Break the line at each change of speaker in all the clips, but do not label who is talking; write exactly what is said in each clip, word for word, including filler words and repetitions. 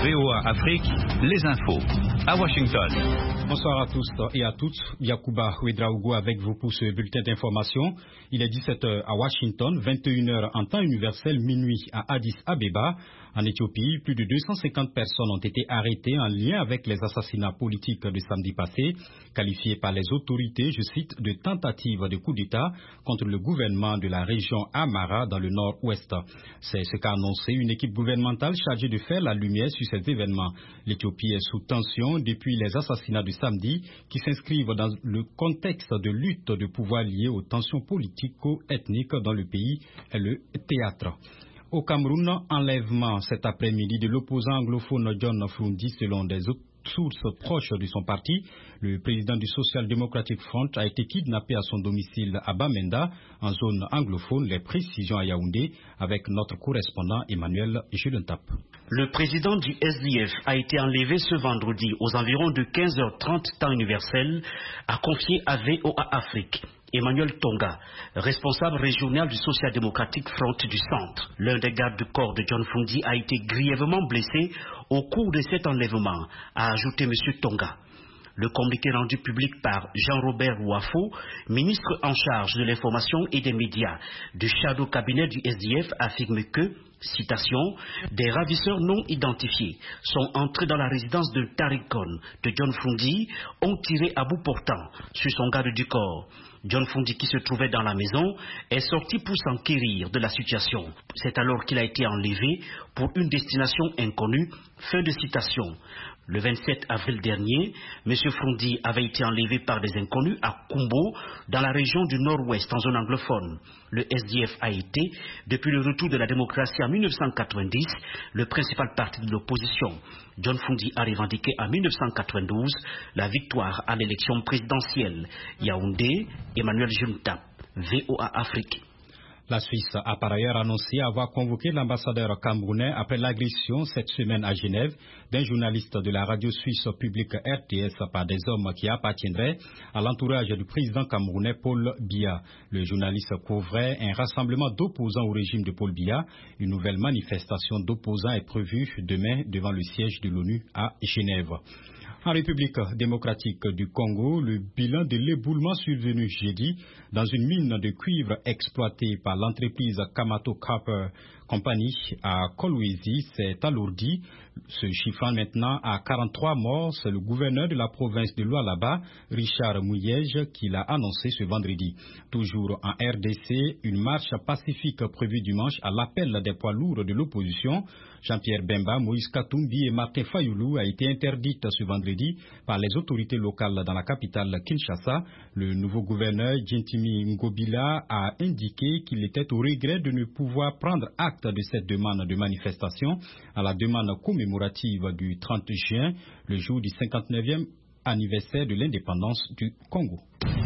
V O A Afrique, les infos. À Washington.
Bonsoir à tous et à toutes. Yacouba Ouedraogo avec vous pour ce bulletin d'information. Il est dix-sept heures à Washington, vingt et une heures en temps universel, minuit à Addis Abeba. En Éthiopie, plus de deux cent cinquante personnes ont été arrêtées en lien avec les assassinats politiques de samedi passé, qualifiés par les autorités, je cite, de tentatives de coup d'État contre le gouvernement de la région Amara dans le nord-ouest. C'est ce qu'a annoncé une équipe gouvernementale chargée de faire la lumière sur ces événements. L'Éthiopie est sous tension depuis les assassinats de samedi qui s'inscrivent dans le contexte de lutte de pouvoir liée aux tensions politico-ethniques dans le pays et le théâtre. Au Cameroun, enlèvement cet après-midi de l'opposant anglophone John Fundi selon des sources proches de son parti. Le président du Social Democratic Front a été kidnappé à son domicile à Bamenda, en zone anglophone. Les précisions à Yaoundé avec notre correspondant Emmanuel Julentap.
Le président du S D F a été enlevé ce vendredi aux environs de quinze heures trente temps universel, a confié à V O A Afrique Emmanuel Tonga, responsable régional du Social Democratic Front du centre. L'un des gardes du corps de John Fundi a été grièvement blessé au cours de cet enlèvement, a ajouté M. Tonga. Le communiqué rendu public par Jean-Robert Ouafo, ministre en charge de l'information et des médias du shadow cabinet du S D F, affirme que, citation, des ravisseurs non identifiés sont entrés dans la résidence de Tarikon de John Fundi, ont tiré à bout portant sur son garde du corps. John Fundi, qui se trouvait dans la maison, est sorti pour s'enquérir de la situation. C'est alors qu'il a été enlevé pour une destination inconnue. Fin de citation. Le vingt-sept avril dernier, M. Fundi avait été enlevé par des inconnus à Kumbo, dans la région du nord-ouest, en zone anglophone. Le S D F a été, depuis le retour de la démocratie en mille neuf cent quatre-vingt-dix, le principal parti de l'opposition. John Fundi a revendiqué en mille neuf cent quatre-vingt-douze la victoire à l'élection présidentielle. Yaoundé, Emmanuel Julentap, V O A Afrique.
La Suisse a par ailleurs annoncé avoir convoqué l'ambassadeur camerounais après l'agression cette semaine à Genève d'un journaliste de la radio suisse publique R T S par des hommes qui appartiendraient à l'entourage du président camerounais Paul Biya. Le journaliste couvrait un rassemblement d'opposants au régime de Paul Biya. Une nouvelle manifestation d'opposants est prévue demain devant le siège de l'ONU à Genève. En République démocratique du Congo, le bilan de l'éboulement survenu jeudi dans une mine de cuivre exploitée par l'entreprise Kamato Copper Company à Kolwezi s'est alourdi, se chiffrant maintenant à quarante-trois morts. C'est le gouverneur de la province de Lualaba, Richard Mouyej, qui l'a annoncé ce vendredi. Toujours en R D C, une marche pacifique prévue dimanche à l'appel des poids lourds de l'opposition, Jean-Pierre Bemba, Moïse Katumbi et Martin Fayoulou, a été interdite ce vendredi par les autorités locales dans la capitale Kinshasa. Le nouveau gouverneur, Gentimi Ngobila, a indiqué qu'il était au regret de ne pouvoir prendre acte de cette demande de manifestation à la demande commémorative du trente juin, le jour du cinquante-neuvième anniversaire de l'indépendance du Congo.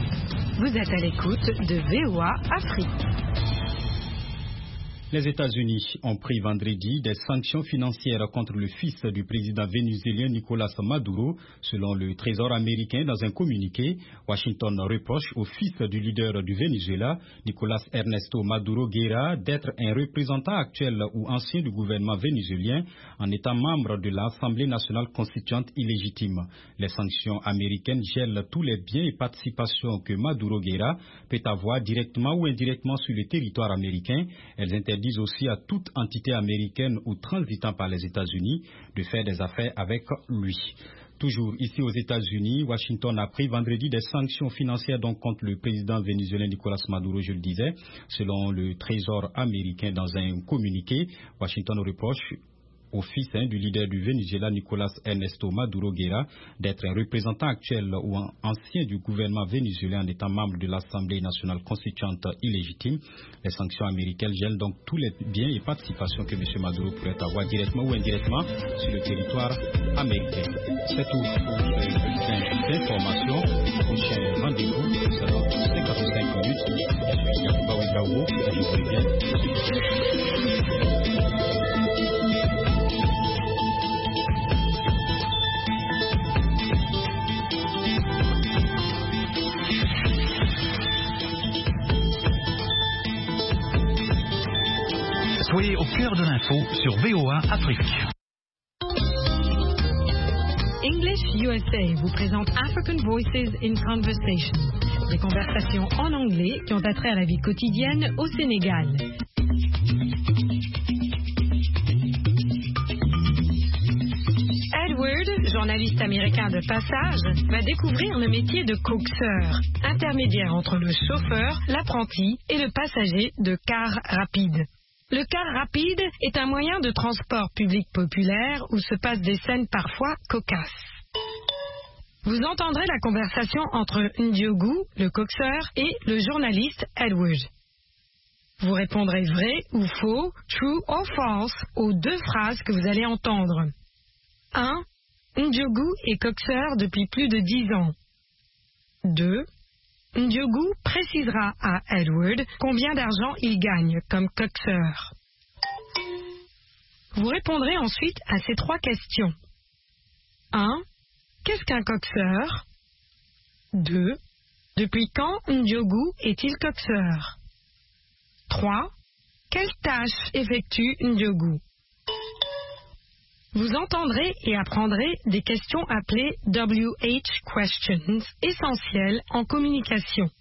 Vous êtes à l'écoute de V O A Afrique.
Les États-Unis ont pris vendredi des sanctions financières contre le fils du président vénézuélien Nicolas Maduro. Selon le Trésor américain, dans un communiqué, Washington reproche au fils du leader du Venezuela, Nicolas Ernesto Maduro Guerra, d'être un représentant actuel ou ancien du gouvernement vénézuélien en étant membre de l'Assemblée nationale constituante illégitime. Les sanctions américaines gèlent tous les biens et participations que Maduro Guerra peut avoir directement ou indirectement sur le territoire américain. Elles interdisent disent aussi à toute entité américaine ou transitant par les États-Unis de faire des affaires avec lui. Toujours ici aux États-Unis, Washington a pris vendredi des sanctions financières donc contre le président vénézuélien Nicolas Maduro, je le disais. Selon le Trésor américain dans un communiqué, Washington reproche au fils hein, du leader du Venezuela, Nicolas Ernesto Maduro Guerra, d'être un représentant actuel ou un ancien du gouvernement vénézuélien en étant membre de l'Assemblée nationale constituante illégitime. Les sanctions américaines gèlent donc tous les biens et participations que M. Maduro pourrait avoir directement ou indirectement sur le territoire américain. C'est tout pour ce bulletin d'information. Prochain rendez-vous sera dans cinquante-cinq minutes. Je suis Yacouba Ouedraogo et je vous reviens.
Soyez au cœur de l'info sur V O A Afrique.
English U S A vous présente African Voices in Conversation, des conversations en anglais qui ont attrait à la vie quotidienne au Sénégal. Edward, journaliste américain de passage, va découvrir le métier de coxeur, intermédiaire entre le chauffeur, l'apprenti et le passager de car rapide. Le car rapide est un moyen de transport public populaire où se passent des scènes parfois cocasses. Vous entendrez la conversation entre Ndiogu, le coxeur, et le journaliste Edward. Vous répondrez vrai ou faux, true or false, aux deux phrases que vous allez entendre. un. Ndiogu est coxeur depuis plus de dix ans. deux. Ndiogu précisera à Edward combien d'argent il gagne comme coxeur. Vous répondrez ensuite à ces trois questions. un. Qu'est-ce qu'un coxeur? deux. Depuis quand Ndiogu est-il coxeur? trois. Quelle tâche effectue Ndiogu? Vous entendrez et apprendrez des questions appelées W H questions, essentielles en communication.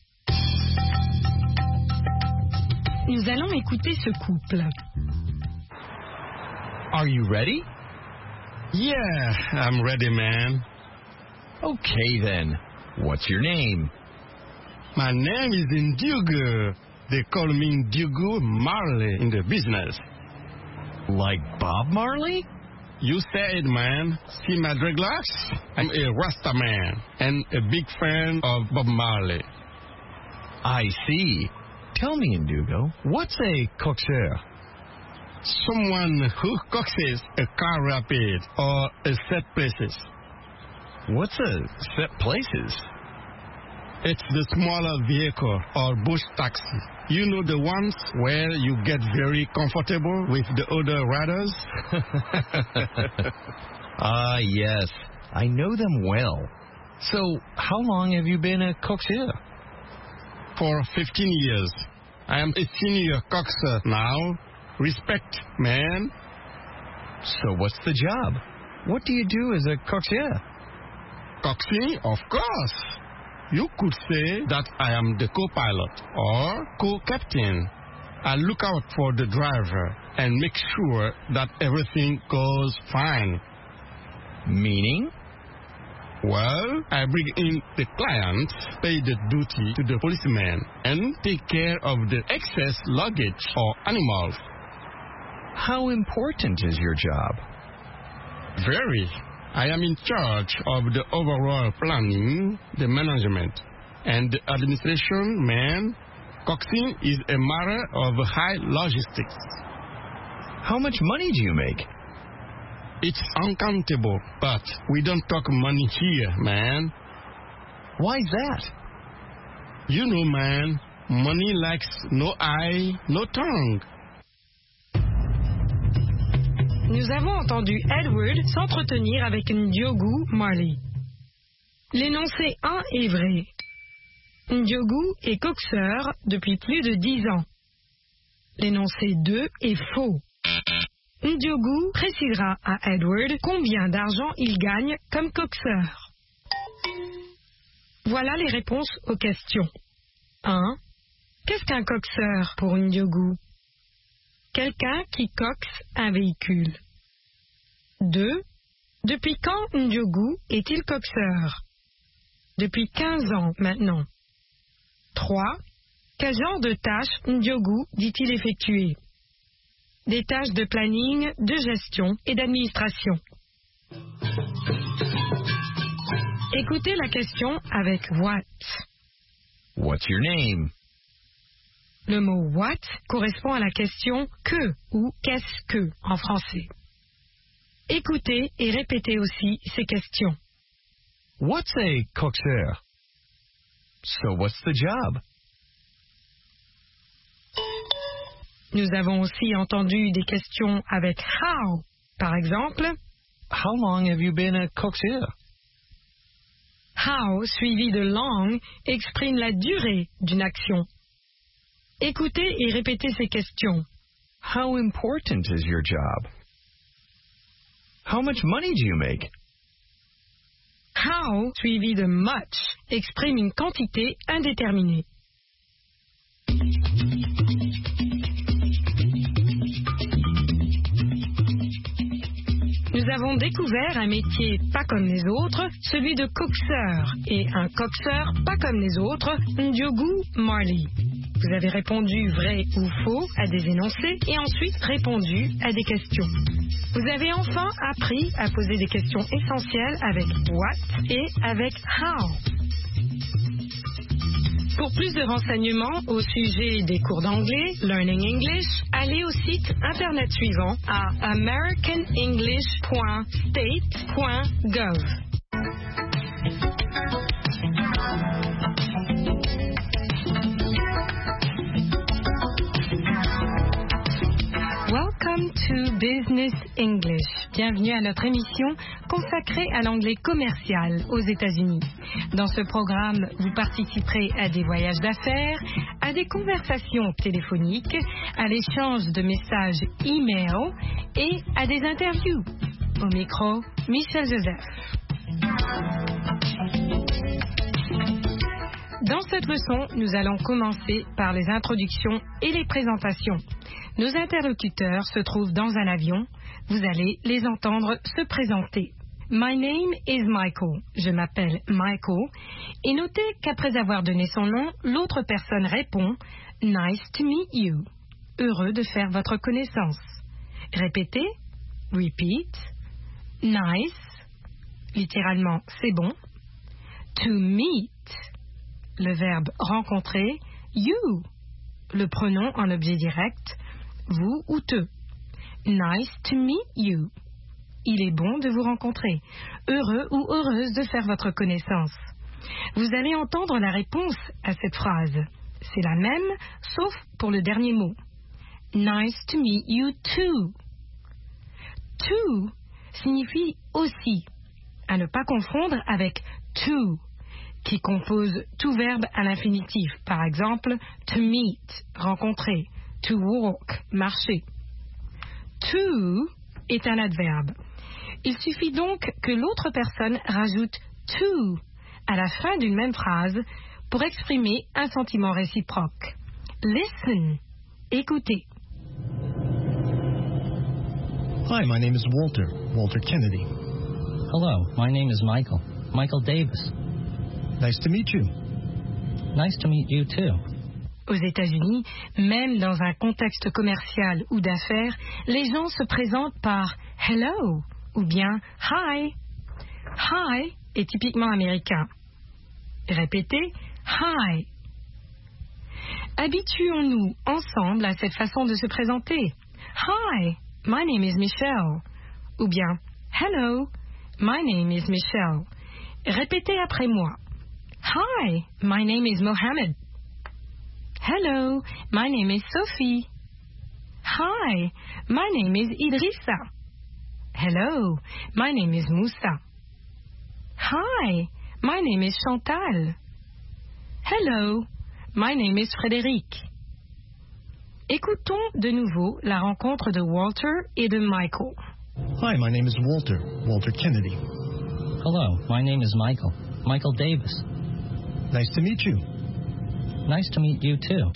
Nous allons écouter ce couple.
Are you ready?
Yeah, I'm ready, man.
Okay then. What's your name?
My name is Ndiogu. They call me Ndiogu Marley in the business.
Like Bob Marley?
You said, man. See my dreadlocks? I'm a Rasta man and a big fan of Bob Marley.
I see. Tell me, Ndugo, what's a coxeur?
Someone who coaxes a car rapid or a set places.
What's a set places?
It's the smaller vehicle or bush taxi. You know the ones where you get very comfortable with the other riders?
Ah, yes. I know them well. So, how long have you been a coxeur?
For fifteen years. I am a senior coxer now. Respect, man.
So, what's the job? What do you do as a coxeur?
Coxing? Of course. You could say that I am the co-pilot or co-captain. I look out for the driver and make sure that everything goes fine.
Meaning?
Well, I bring in the clients, pay the duty to the policeman, and take care of the excess luggage or animals.
How important is your job?
Very. I am in charge of the overall planning, the management, and the administration, man. Coxing is a matter of high logistics.
How much money do you make?
It's uncountable, but we don't talk money here, man.
Why's that?
You know, man, money likes no eye, no tongue.
Nous avons entendu Edward s'entretenir avec Ndiogu Marley. L'énoncé un est vrai. Ndiogu est coxeur depuis plus de dix ans. L'énoncé deux est faux. Ndiogu précisera à Edward combien d'argent il gagne comme coxeur. Voilà les réponses aux questions. un. Qu'est-ce qu'un coxeur pour Ndiogu? Quelqu'un qui coxe un véhicule. deux. Depuis quand Ndiogu est-il coxeur? Depuis quinze ans maintenant. trois. Quel genre de tâches Ndiogu dit-il effectuer? Des tâches de planning, de gestion et d'administration. Écoutez la question avec what.
What's your name?
Le mot what correspond à la question que ou qu'est-ce que en français. Écoutez et répétez aussi ces questions.
What's a coxeur? So what's the job?
Nous avons aussi entendu des questions avec how. Par exemple,
How long have you been a coxeur?
How suivi de long exprime la durée d'une action. Écoutez et répétez ces questions.
How important is your job? How much money do you make?
How suivi de much exprime une quantité indéterminée. Nous avons découvert un métier pas comme les autres, celui de coxeur, et un coxeur pas comme les autres, Ndiogu Marley. Vous avez répondu vrai ou faux à des énoncés et ensuite répondu à des questions. Vous avez enfin appris à poser des questions essentielles avec what et avec how. Pour plus de renseignements au sujet des cours d'anglais, Learning English, allez au site internet suivant à american english point state point gov. Welcome to Business English. Bienvenue à notre émission consacrée à l'anglais commercial aux États-Unis. Dans ce programme, vous participerez à des voyages d'affaires, à des conversations téléphoniques, à l'échange de messages e-mail et à des interviews. Au micro, Michel Joseph. Dans cette leçon, nous allons commencer par les introductions et les présentations. Nos interlocuteurs se trouvent dans un avion. Vous allez les entendre se présenter. My name is Michael. Je m'appelle Michael. Et notez qu'après avoir donné son nom, l'autre personne répond « Nice to meet you ». Heureux de faire votre connaissance. Répétez. Repeat. Nice. Littéralement, c'est bon. To meet. Le verbe rencontrer. You. Le pronom en objet direct. Vous ou te. Nice to meet you. Il est bon de vous rencontrer. Heureux ou heureuse de faire votre connaissance. Vous allez entendre la réponse à cette phrase. C'est la même, sauf pour le dernier mot. Nice to meet you too. To signifie aussi, à ne pas confondre avec to, qui compose tout verbe à l'infinitif. Par exemple, to meet, rencontrer. To walk, marcher. To est un adverbe. Il suffit donc que l'autre personne rajoute to à la fin d'une même phrase pour exprimer un sentiment réciproque. Listen, écoutez.
Hi, my name is Walter, Walter Kennedy.
Hello, my name is Michael, Michael Davis.
Nice to meet you.
Nice to meet you too.
Aux États-Unis, même dans un contexte commercial ou d'affaires, les gens se présentent par « hello » ou bien « hi ». « Hi » est typiquement américain. Répétez « hi ». Habituons-nous ensemble à cette façon de se présenter. « Hi, my name is Michelle » ou bien « hello, my name is Michelle ». Répétez après moi. « Hi, my name is Mohammed ». Hello, my name is Sophie. Hi, my name is Idrissa. Hello, my name is Moussa. Hi, my name is Chantal. Hello, my name is Frédéric. Écoutons de nouveau la rencontre de Walter et de Michael.
Hi, my name is Walter, Walter Kennedy.
Hello, my name is Michael, Michael Davis.
Nice to meet you.
Nice to meet you too.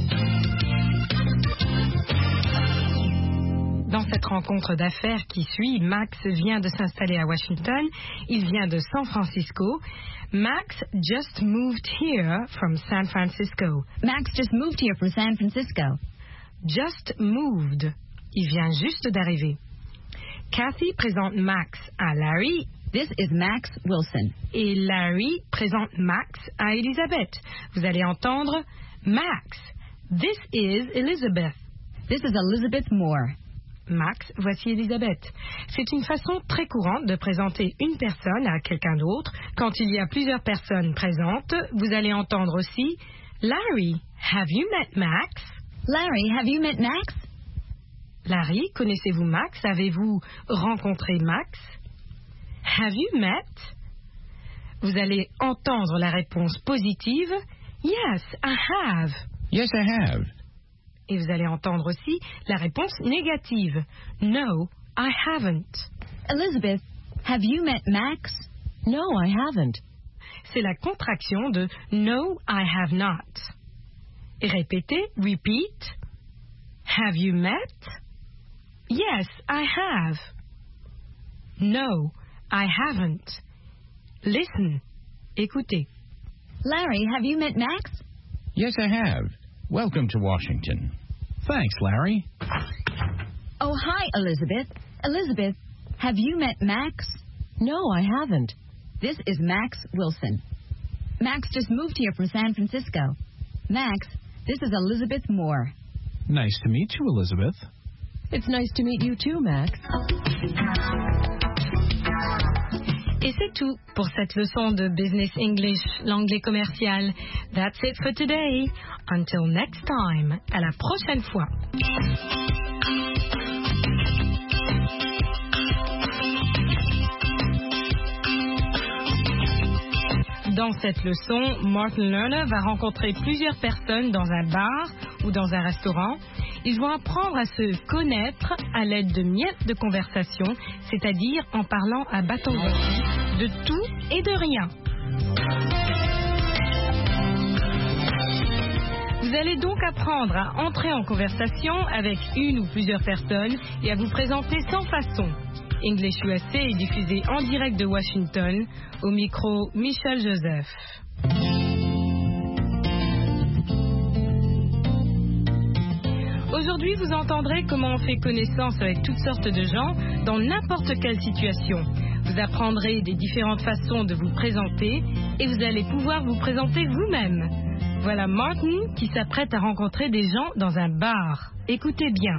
Dans cette rencontre d'affaires qui suit, Max vient de s'installer à Washington. Il vient de San Francisco. Max just moved here from San Francisco.
Max just moved here from San Francisco.
Just moved. Il vient juste d'arriver. Kathy présente Max à Larry.
This is Max Wilson.
Et Larry présente Max à Elizabeth. Vous allez entendre Max. This is Elizabeth.
This is Elizabeth Moore.
Max, voici Elizabeth. C'est une façon très courante de présenter une personne à quelqu'un d'autre. Quand il y a plusieurs personnes présentes, vous allez entendre aussi Larry, have you met Max?
Larry, have you met Max?
Larry, connaissez-vous Max? Avez-vous rencontré Max? Have you met? Vous allez entendre la réponse positive. Yes, I have.
Yes, I have.
Et vous allez entendre aussi la réponse négative. No, I haven't.
Elizabeth, have you met Max?
No, I haven't.
C'est la contraction de No, I have not. Et répétez, repeat. Have you met? Yes, I have. No, I haven't. Listen. Écoutez.
Larry, have you met Max?
Yes, I have. Welcome to Washington. Thanks, Larry.
Oh, hi, Elizabeth. Elizabeth, have you met Max?
No, I haven't.
This is Max Wilson. Max just moved here from San Francisco. Max, this is Elizabeth Moore.
Nice to meet you, Elizabeth.
It's nice to meet you too, Max.
Et c'est tout pour cette leçon de Business English, l'anglais commercial. That's it for today. Until next time. À la prochaine fois. Dans cette leçon, Martin Lerner va rencontrer plusieurs personnes dans un bar ou dans un restaurant. Ils vont apprendre à se connaître à l'aide de miettes de conversation, c'est-à-dire en parlant à bâton rompu de tout et de rien. Vous allez donc apprendre à entrer en conversation avec une ou plusieurs personnes et à vous présenter sans façon. English U S A est diffusé en direct de Washington, au micro Michel Joseph. Aujourd'hui, vous entendrez comment on fait connaissance avec toutes sortes de gens dans n'importe quelle situation. Vous apprendrez des différentes façons de vous présenter et vous allez pouvoir vous présenter vous-même. Voilà Martin qui s'apprête à rencontrer des gens dans un bar. Écoutez bien.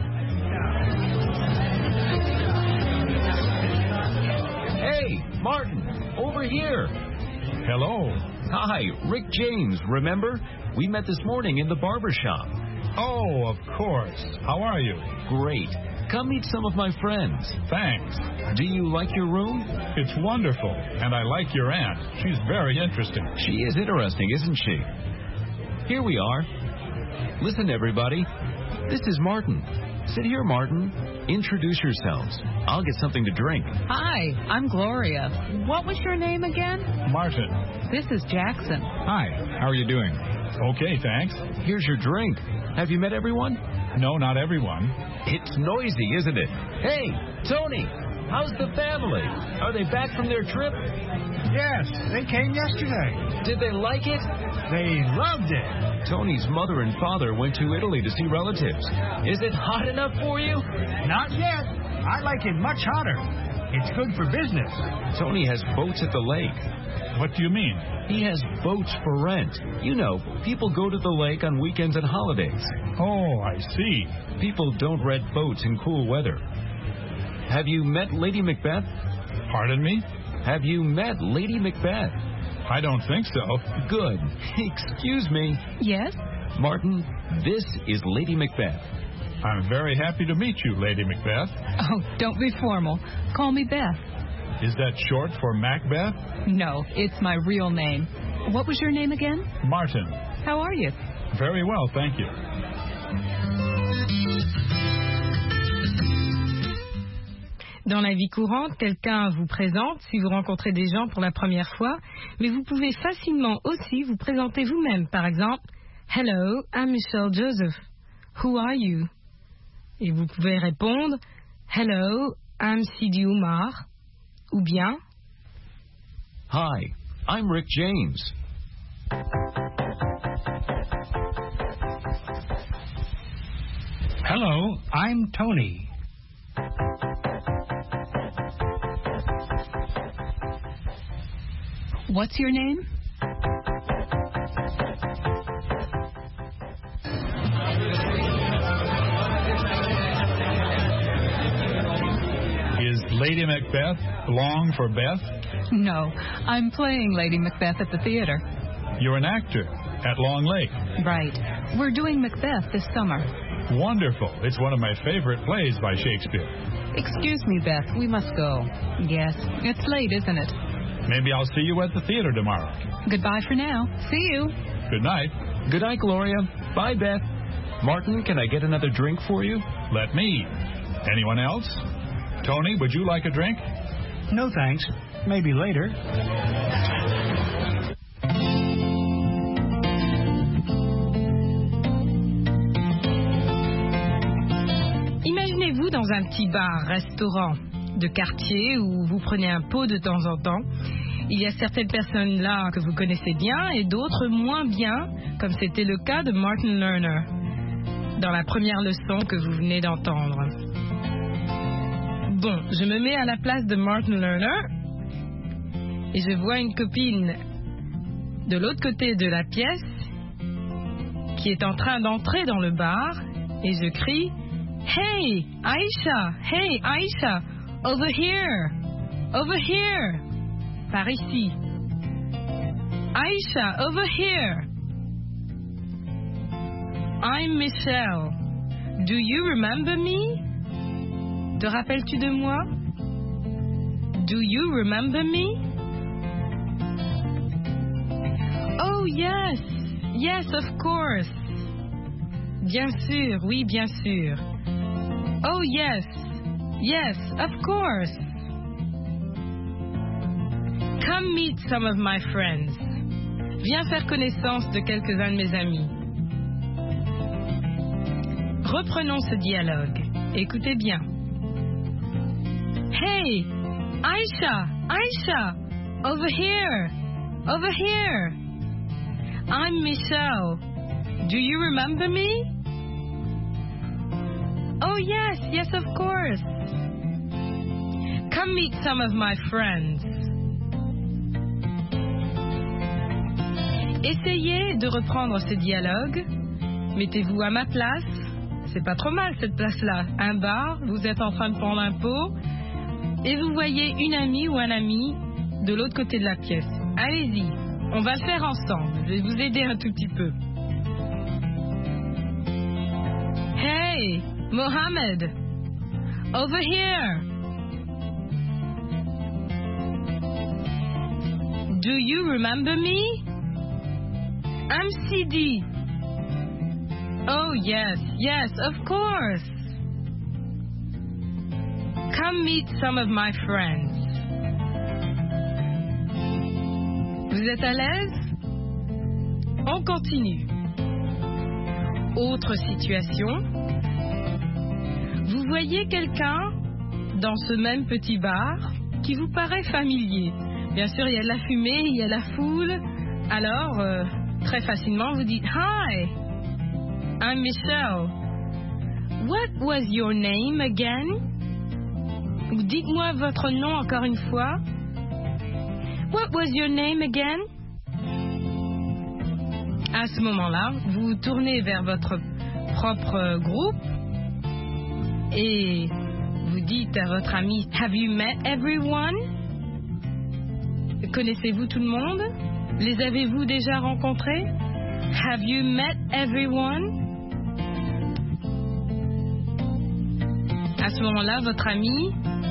Hey, Martin, over here.
Hello.
Hi, Rick James, remember? We met this morning in the barber shop.
Oh, of course. How are you?
Great. Come meet some of my friends.
Thanks.
Do you like your room?
It's wonderful, and I like your aunt. She's very interesting.
She is interesting, isn't she? Here we are. Listen, everybody. This is Martin. Sit here, Martin. Introduce yourselves. I'll get something to drink.
Hi, I'm Gloria. What was your name again?
Martin.
This is Jackson.
Hi, how are you doing? Okay, thanks.
Here's your drink. Have you met everyone?
No, not everyone.
It's noisy, isn't it? Hey, Tony, how's the family? Are they back from their trip?
Yes, they came yesterday.
Did they like it?
They loved it.
Tony's mother and father went to Italy to see relatives. Is it hot enough for you?
Not yet. I like it much hotter. It's good for business.
Tony has boats at the lake.
What do you mean?
He has boats for rent. You know, people go to the lake on weekends and holidays.
Oh, I see.
People don't rent boats in cool weather. Have you met Lady Macbeth?
Pardon me?
Have you met Lady Macbeth?
I don't think so.
Good. Excuse me.
Yes?
Martin, this is Lady Macbeth.
I'm very happy to meet you, Lady Macbeth.
Oh, don't be formal. Call me Beth.
Is that short for Macbeth?
No, it's my real name. What was your name again?
Martin.
How are you?
Very well, thank you.
Dans la vie courante, quelqu'un vous présente si vous rencontrez des gens pour la première fois, mais vous pouvez facilement aussi vous présenter vous-même. Par exemple, Hello, I'm Michelle Joseph. Who are you? Et vous pouvez répondre, Hello, I'm Sidi Oumar. Ou bien,
Hi, I'm Rick James.
Hello, I'm Tony.
What's your name?
Is Lady Macbeth long for Beth?
No, I'm playing Lady Macbeth at the theater.
You're an actor at Long Lake.
Right. We're doing Macbeth this summer.
Wonderful. It's one of my favorite plays by Shakespeare.
Excuse me, Beth. We must go. Yes, it's late, isn't it?
Maybe I'll see you at the theater tomorrow.
Goodbye for now. See you.
Good night.
Good night, Gloria. Bye, Beth. Martin, can I get another drink for you?
Let me. Anyone else? Tony, would you like a drink?
No thanks. Maybe later.
Imaginez-vous dans un petit bar, restaurant de quartier où vous prenez un pot de temps en temps. Il y a certaines personnes là que vous connaissez bien et d'autres moins bien, comme c'était le cas de Martin Lerner dans la première leçon que vous venez d'entendre. Bon, je me mets à la place de Martin Lerner et je vois une copine de l'autre côté de la pièce qui est en train d'entrer dans le bar et je crie « Hey, Aisha! Hey, Aisha! Over here! Over here! » Par ici. Aisha, over here! I'm Michelle. Do you remember me? Te rappelles-tu de moi? Do you remember me? Oh yes, yes, of course. Bien sûr, oui, bien sûr. Oh yes, yes, of course. Come meet some of my friends. Viens faire connaissance de quelques-uns de mes amis. Reprenons ce dialogue. Écoutez bien. Hey, Aisha, Aisha, over here, over here. I'm Michelle. Do you remember me? Oh yes, yes, of course. Come meet some of my friends. Essayez de reprendre ce dialogue. Mettez-vous à ma place. C'est pas trop mal cette place-là. Un bar, vous êtes en train de prendre un pot et vous voyez une amie ou un ami de l'autre côté de la pièce. Allez-y, on va le faire ensemble. Je vais vous aider un tout petit peu. Hey, Mohammed, over here. Do you remember me? I'm C D. Oh yes, yes, of course. Come meet some of my friends. Vous êtes à l'aise? On continue. Autre situation. Vous voyez quelqu'un dans ce même petit bar qui vous paraît familier. Bien sûr, il y a de la fumée, il y a la foule. Alors, euh, très facilement, vous dites « Hi, I'm Michelle. What was your name again? » Ou dites-moi votre nom encore une fois. What was your name again? À ce moment-là, vous vous tournez vers votre propre groupe et vous dites à votre ami, Have you met everyone? Connaissez-vous tout le monde? Les avez-vous déjà rencontrés? Have you met everyone? À ce moment-là, votre ami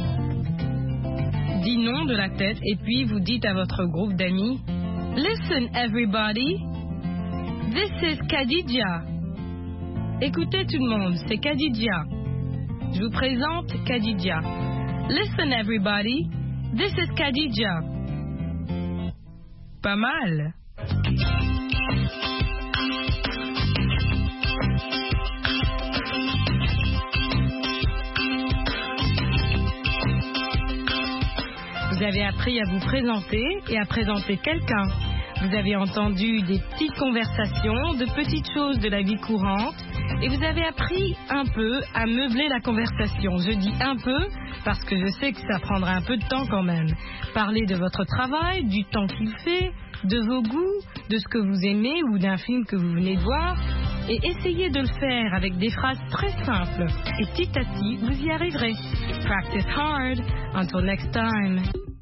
dit non de la tête et puis vous dites à votre groupe d'amis, Listen everybody, this is Khadija. Écoutez tout le monde, c'est Khadija. Je vous présente Khadija. Listen everybody, this is Khadija. Pas mal. Vous avez appris à vous présenter et à présenter quelqu'un. Vous avez entendu des petites conversations, de petites choses de la vie courante et vous avez appris un peu à meubler la conversation. Je dis un peu parce que je sais que ça prendra un peu de temps quand même. Parler de votre travail, du temps qu'il fait, de vos goûts, de ce que vous aimez ou d'un film que vous venez de voir et essayez de le faire avec des phrases très simples et petit à petit vous y arriverez. Practice hard. Until next time.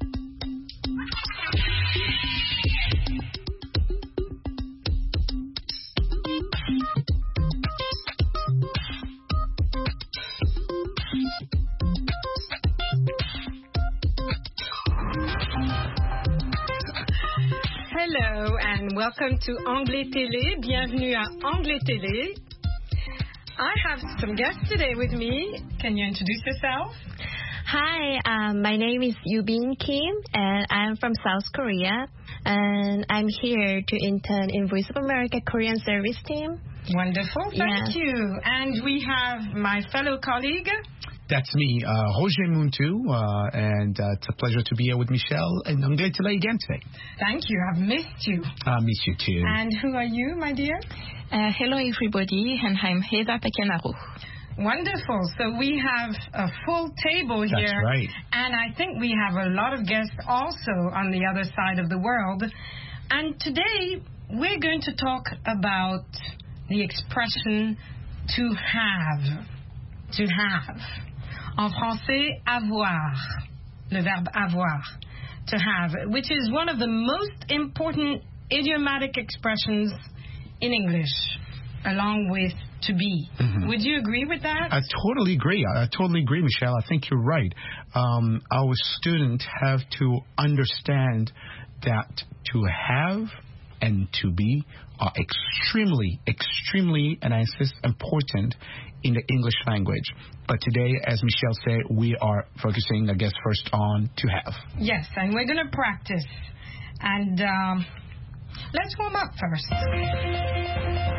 Hello and welcome to Anglais Télé. Bienvenue à Anglais Télé. I have some guests today with me. Can you introduce yourself?
Hi, um, my name is Yubin Kim, and I'm from South Korea, and I'm here to intern in Voice of America Korean Service Team.
Wonderful, thank
Yeah.
you. And we have my fellow colleague.
That's me, uh, Roger Muntu, uh, and uh, it's a pleasure to be here with Michelle and Anglais Télé again today.
Thank you, I've missed you.
I miss you too.
And who are you, my dear?
Uh, hello, everybody, and I'm Heza Pekenaro.
Wonderful. So we have a full table
That's
here.
right.
And I think we have a lot of guests also on the other side of the world. And today we're going to talk about the expression to have. To have. En français, avoir. Le verbe avoir. To have. Which is one of the most important idiomatic expressions in English, along with to be.
Mm-hmm.
Would you agree with that?
I totally agree. I totally agree, Michelle. I think you're right. Um, our students have to understand that to have and to be are extremely, extremely, and I insist, important in the English language. But today, as Michelle said, we are focusing, I guess, first on to have.
Yes, and we're going to practice. And um, let's warm up first.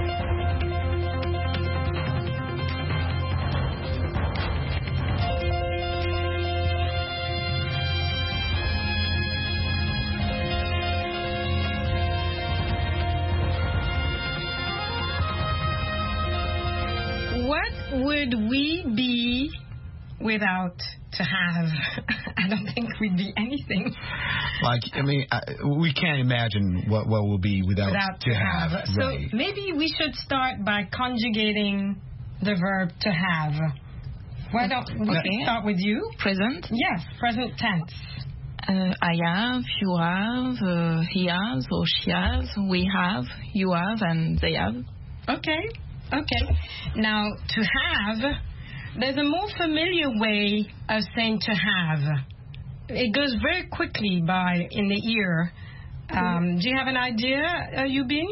What would we be without to have? I don't think we'd be anything.
Like, I mean, I, we can't imagine what, what we'll be without,
Without
to have.
So
Right.
maybe we should start by conjugating the verb to have. Why don't we
Okay.
start with you?
Present.
Yes, present tense.
Uh, I have, you have, uh, he has, or she has, we have, you have, and they have.
Okay, okay. Now, to have, there's a more familiar way of saying to have. It goes very quickly by in the ear. Um, do you have an idea, uh, Yubin?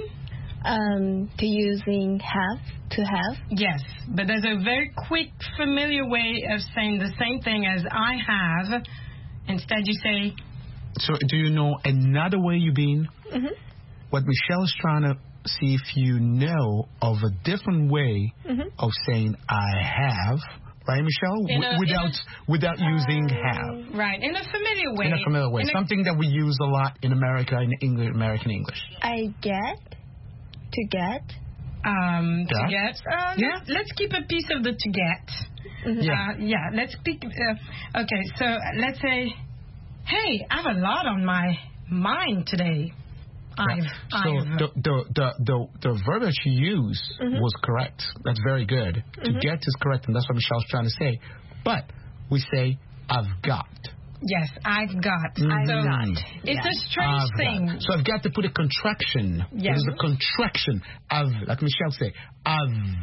Um, to using have, to have.
Yes, but there's a very quick, familiar way of saying the same thing as I have. Instead, you say...
So, do you know another way you've been?
Mm-hmm.
What Michelle is trying to see if you know of a different way
Mm-hmm.
of saying I have, right, Michelle?
In
W-
a-
without
in
without using have.
Right, in a familiar way.
In a familiar way.
In a-
Something that we use a lot in America, in English, American English.
I get, to get.
Um, to
Yeah.
get. Uh,
Yeah.
let's, let's keep a piece of the to get.
Mhm.
Yeah.
Uh, yeah, let's speak. Uh, okay, so let's say, hey, I have a lot on my mind today. I've,
So
I've.
the, the, the, the, the verb that you used
Mhm.
was correct. That's very good. To
Mhm.
get is correct, and that's what Michelle's trying to say. But we say, I've got.
Yes, I've got.
Mhm.
So
I've got.
it's
Yeah.
a strange
I've
thing.
got. So I've got to put a contraction.
Yes.
There's a contraction. I've, like Michelle say, I've.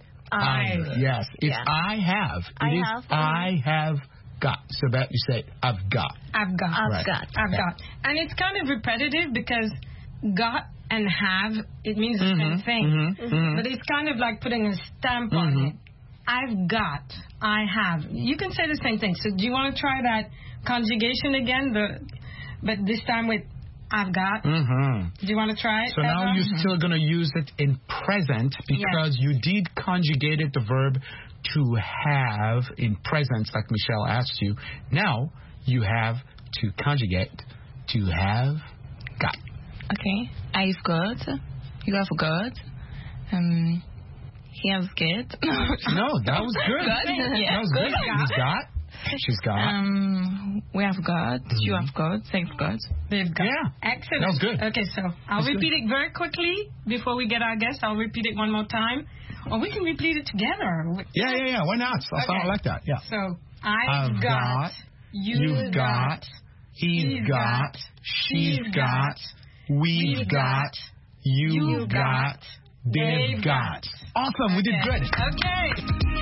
I've.
Yes. It's
Yeah.
I have. It
I
is
have.
I have got. So that you say, I've got.
I've got.
I've
Right.
got.
I've
Yeah.
got. And it's kind of repetitive because got and have, it means the same
Mhm,
thing.
mhm, mhm.
But it's kind of like putting a stamp on
Mhm.
it. I've got. I have. You can say the same thing. So do you want to try that conjugation again? The, but this time with I've got.
Mm-hmm.
Do you want to try it?
So now
Eva?
you're still going to use it in present because you did conjugated the verb to have in present, like Michelle asked you. Now you have to conjugate to have got.
Okay. I've got, you have got, um, he has get.
No, that was good.
Good. Yeah.
That was good. He's got. She's got.
Um, we have got, you have got, they've got.
They've got.
Yeah.
Excellent.
That was good.
Okay, so I'll
That's
repeat
good.
it very quickly before we get our guest. I'll repeat it one more time. Or we can repeat it together.
Yeah, yeah, yeah. Why not? I
Okay.
I like that. Yeah.
So, I've,
I've
got,
got,
you've,
You've got. He's got. She's got. We've got. You've got. They've got. Awesome. We did good.
Okay.